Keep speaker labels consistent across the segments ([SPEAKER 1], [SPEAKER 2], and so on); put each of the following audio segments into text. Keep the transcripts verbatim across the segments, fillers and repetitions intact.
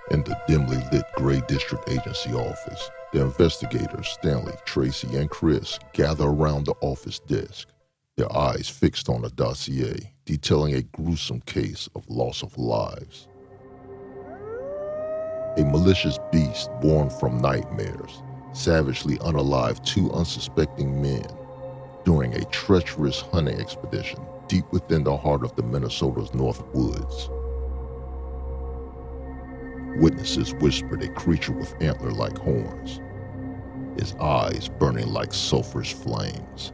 [SPEAKER 1] In the dimly lit Gray District Agency office, the investigators Stanley, Tracy, and Chris gather around the office desk, their eyes fixed on a dossier detailing a gruesome case of loss of lives. A malicious beast born from nightmares savagely unalived two unsuspecting men during a treacherous hunting expedition deep within the heart of the Minnesota's North Woods. Witnesses whispered a creature with antler-like horns, his eyes burning like sulphurous flames,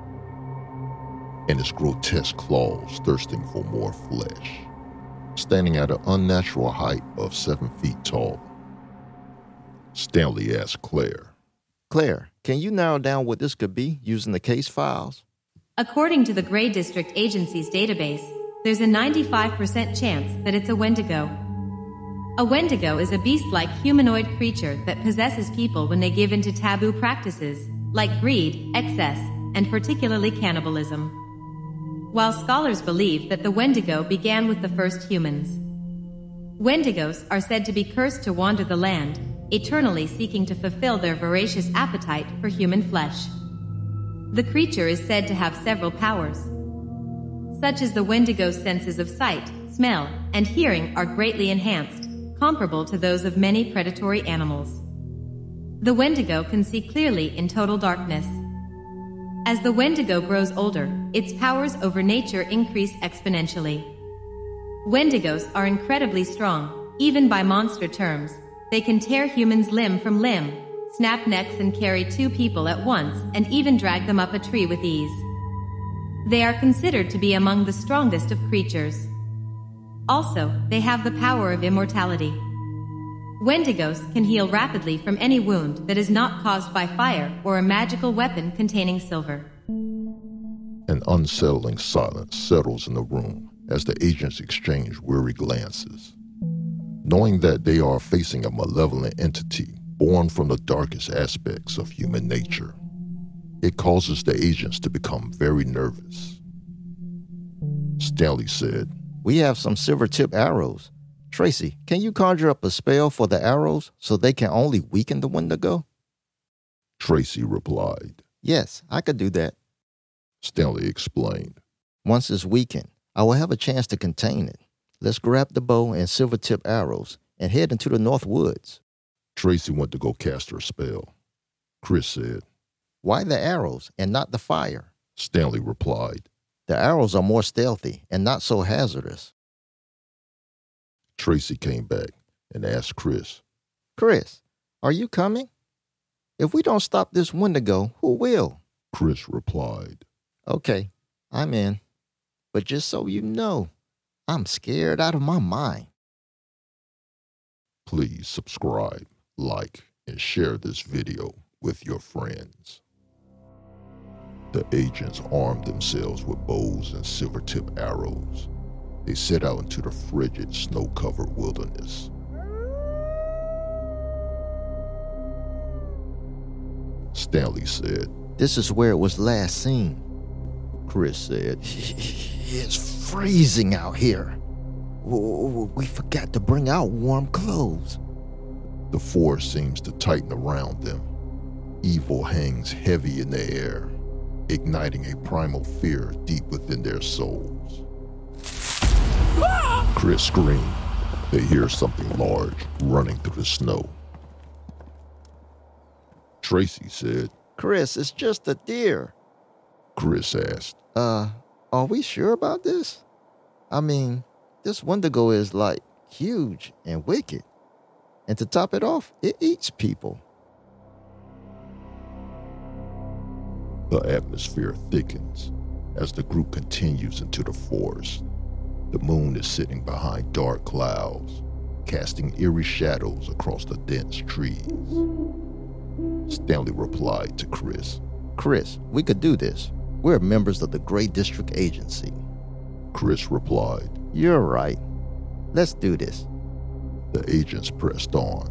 [SPEAKER 1] and his grotesque claws thirsting for more flesh, standing at an unnatural height of seven feet tall. Stanley asked Claire,
[SPEAKER 2] Claire, can you narrow down what this could be using the case files?
[SPEAKER 3] According to the Gray District Agency's database, there's a ninety-five percent chance that it's a Wendigo. A Wendigo is a beast-like humanoid creature that possesses people when they give in to taboo practices, like greed, excess, and particularly cannibalism. While scholars believe that the Wendigo began with the first humans. Wendigos are said to be cursed to wander the land, eternally seeking to fulfill their voracious appetite for human flesh. The creature is said to have several powers, such as the Wendigo's senses of sight, smell, and hearing are greatly enhanced, comparable to those of many predatory animals. The Wendigo can see clearly in total darkness. As the Wendigo grows older, its powers over nature increase exponentially. Wendigos are incredibly strong, even by monster terms. They can tear humans limb from limb, snap necks and carry two people at once, and even drag them up a tree with ease. They are considered to be among the strongest of creatures. Also, they have the power of immortality. Wendigos can heal rapidly from any wound that is not caused by fire or a magical weapon containing silver.
[SPEAKER 1] An unsettling silence settles in the room as the agents exchange weary glances. Knowing that they are facing a malevolent entity born from the darkest aspects of human nature, it causes the agents to become very nervous. Stanley said,
[SPEAKER 2] We have some silver-tip arrows. Tracy, can you conjure up a spell for the arrows so they can only weaken the Wendigo?
[SPEAKER 1] Tracy replied,
[SPEAKER 2] Yes, I could do that.
[SPEAKER 1] Stanley explained,
[SPEAKER 2] Once it's weakened, I will have a chance to contain it. Let's grab the bow and silver-tip arrows and head into the North Woods.
[SPEAKER 1] Tracy went to go cast her spell. Chris said,
[SPEAKER 2] Why the arrows and not the fire?
[SPEAKER 1] Stanley replied,
[SPEAKER 2] The arrows are more stealthy and not so hazardous.
[SPEAKER 1] Tracy came back and asked Chris,
[SPEAKER 2] Chris, are you coming? If we don't stop this Wendigo, who will?
[SPEAKER 1] Chris replied,
[SPEAKER 2] Okay, I'm in. But just so you know, I'm scared out of my mind.
[SPEAKER 1] Please subscribe, like, and share this video with your friends. The agents armed themselves with bows and silver-tip arrows. They set out into the frigid, snow-covered wilderness. Stanley said,
[SPEAKER 2] This is where it was last seen.
[SPEAKER 1] Chris said,
[SPEAKER 2] It's freezing out here. We forgot to bring out warm clothes.
[SPEAKER 1] The force seems to tighten around them. Evil hangs heavy in the air, igniting a primal fear deep within their souls. Chris screamed. They hear something large running through the snow. Tracy said,
[SPEAKER 2] Chris, it's just a deer.
[SPEAKER 1] Chris asked,
[SPEAKER 2] Uh, are we sure about this? I mean, this Wendigo is like huge and wicked. And to top it off, it eats people.
[SPEAKER 1] The atmosphere thickens as the group continues into the forest. The moon is sitting behind dark clouds, casting eerie shadows across the dense trees. Stanley replied to Chris,
[SPEAKER 2] Chris, we could do this. We're members of the Gray District Agency.
[SPEAKER 1] Chris replied,
[SPEAKER 2] You're right. Let's do this.
[SPEAKER 1] The agents pressed on.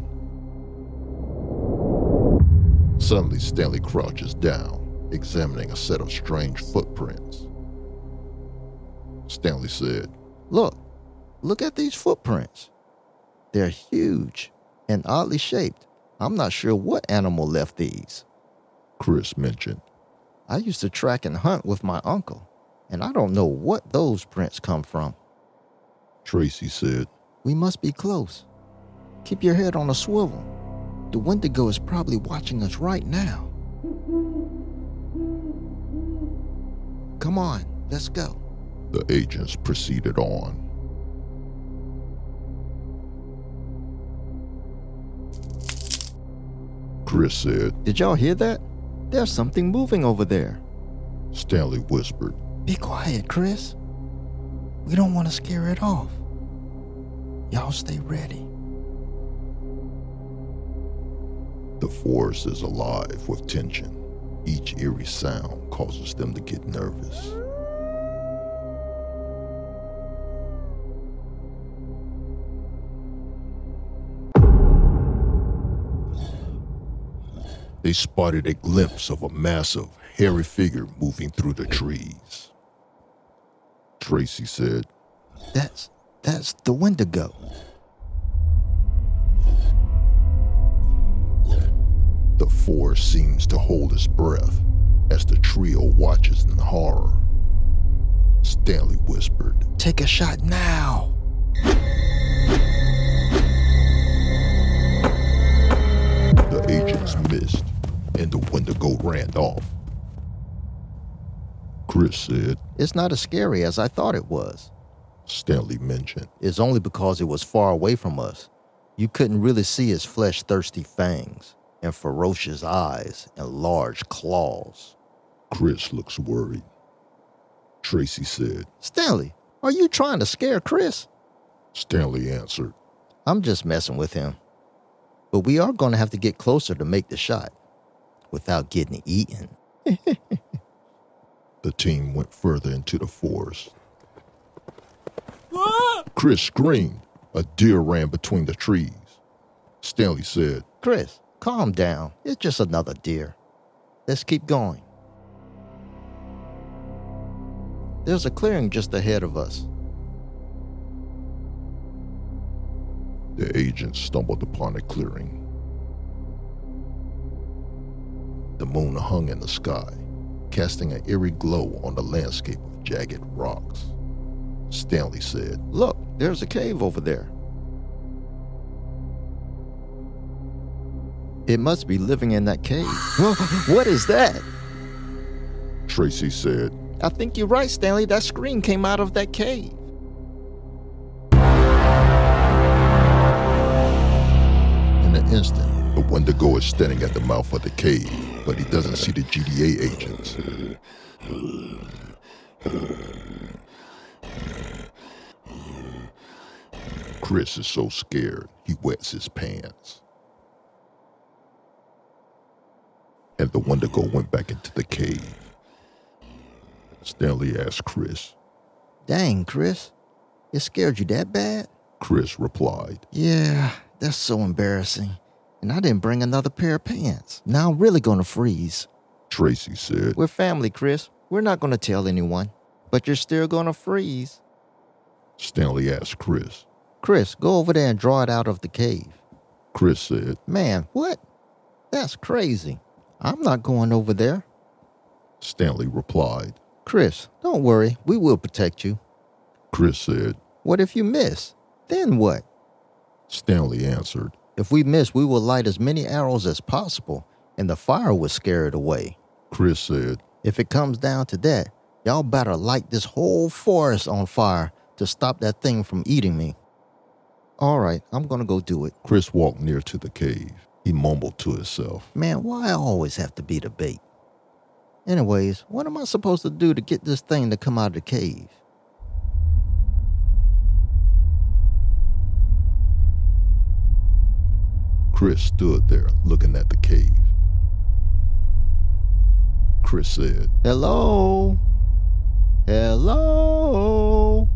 [SPEAKER 1] Suddenly, Stanley crouches down, examining a set of strange footprints. Stanley said,
[SPEAKER 2] Look, look at these footprints. They're huge and oddly shaped. I'm not sure what animal left these.
[SPEAKER 1] Chris mentioned.
[SPEAKER 2] I used to track and hunt with my uncle, and I don't know what those prints come from.
[SPEAKER 1] Tracy said,
[SPEAKER 2] We must be close. Keep your head on a swivel. The Wendigo is probably watching us right now. Come on, let's go.
[SPEAKER 1] The agents proceeded on. Chris said,
[SPEAKER 2] Did y'all hear that? There's something moving over there.
[SPEAKER 1] Stanley whispered,
[SPEAKER 2] Be quiet, Chris. We don't want to scare it off. Y'all stay ready.
[SPEAKER 1] The forest is alive with tension. Each eerie sound causes them to get nervous. They spotted a glimpse of a massive, hairy figure moving through the trees. Tracy said,
[SPEAKER 2] That's, that's the Wendigo.
[SPEAKER 1] The forest seems to hold its breath as the trio watches in horror. Stanley whispered,
[SPEAKER 2] Take a shot now.
[SPEAKER 1] The agents missed, and the Wendigo ran off. Chris said,
[SPEAKER 2] It's not as scary as I thought it was.
[SPEAKER 1] Stanley mentioned,
[SPEAKER 2] It's only because it was far away from us. You couldn't really see its flesh-thirsty fangs and ferocious eyes and large claws.
[SPEAKER 1] Chris looks worried. Tracy said,
[SPEAKER 2] Stanley, are you trying to scare Chris?
[SPEAKER 1] Stanley answered,
[SPEAKER 2] I'm just messing with him. But we are going to have to get closer to make the shot without getting eaten.
[SPEAKER 1] The team went further into the forest. Chris screamed. A deer ran between the trees. Stanley said,
[SPEAKER 2] Chris, calm down. It's just another deer. Let's keep going. There's a clearing just ahead of us.
[SPEAKER 1] The agents stumbled upon a clearing. The moon hung in the sky, casting an eerie glow on the landscape of jagged rocks. Stanley said,
[SPEAKER 2] Look, there's a cave over there. It must be living in that cave. What is that?
[SPEAKER 1] Tracy said,
[SPEAKER 2] I think you're right, Stanley. That scream came out of that cave.
[SPEAKER 1] In an instant, the Wendigo is standing at the mouth of the cave, but he doesn't see the G D A agents. Chris is so scared, he wets his pants. And the Wendigo went back into the cave. Stanley asked Chris.
[SPEAKER 2] Dang, Chris. It scared you that bad?
[SPEAKER 1] Chris replied.
[SPEAKER 2] Yeah, that's so embarrassing. And I didn't bring another pair of pants. Now I'm really going to freeze.
[SPEAKER 1] Tracy said.
[SPEAKER 2] We're family, Chris. We're not going to tell anyone. But you're still going to freeze.
[SPEAKER 1] Stanley asked Chris.
[SPEAKER 2] Chris, go over there and draw it out of the cave.
[SPEAKER 1] Chris said.
[SPEAKER 2] Man, what? That's crazy. I'm not going over there.
[SPEAKER 1] Stanley replied.
[SPEAKER 2] Chris, don't worry. We will protect you.
[SPEAKER 1] Chris said.
[SPEAKER 2] What if you miss? Then what?
[SPEAKER 1] Stanley answered.
[SPEAKER 2] If we miss, we will light as many arrows as possible, and the fire will scare it away.
[SPEAKER 1] Chris said.
[SPEAKER 2] If it comes down to that, y'all better light this whole forest on fire to stop that thing from eating me. All right, I'm going to go do it.
[SPEAKER 1] Chris walked near to the cave. He mumbled to himself.
[SPEAKER 2] Man, why I always have to be the bait? Anyways, what am I supposed to do to get this thing to come out of the cave?
[SPEAKER 1] Chris stood there looking at the cave. Chris said,
[SPEAKER 2] Hello? Hello?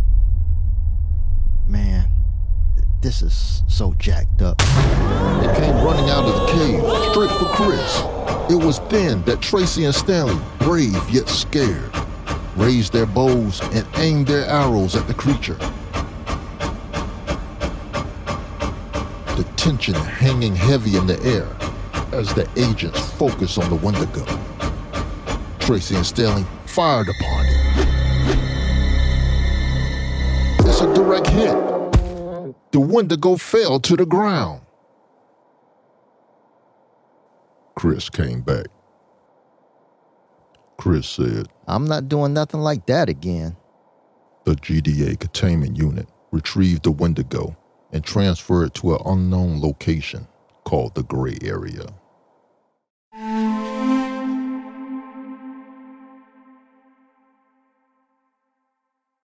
[SPEAKER 2] Man, th- this is so jacked up.
[SPEAKER 1] They came running out of the cave, straight for Chris. It was then that Tracy and Stanley, brave yet scared, raised their bows and aimed their arrows at the creature. tension hanging heavy in the air as the agents focus on the Wendigo. Tracy and Stelling fired upon it. It's a direct hit. The Wendigo fell to the ground. Chris came back. Chris said,
[SPEAKER 2] I'm not doing nothing like that again.
[SPEAKER 1] The G D A containment unit retrieved the Wendigo and transferred it to an unknown location called the Gray Area.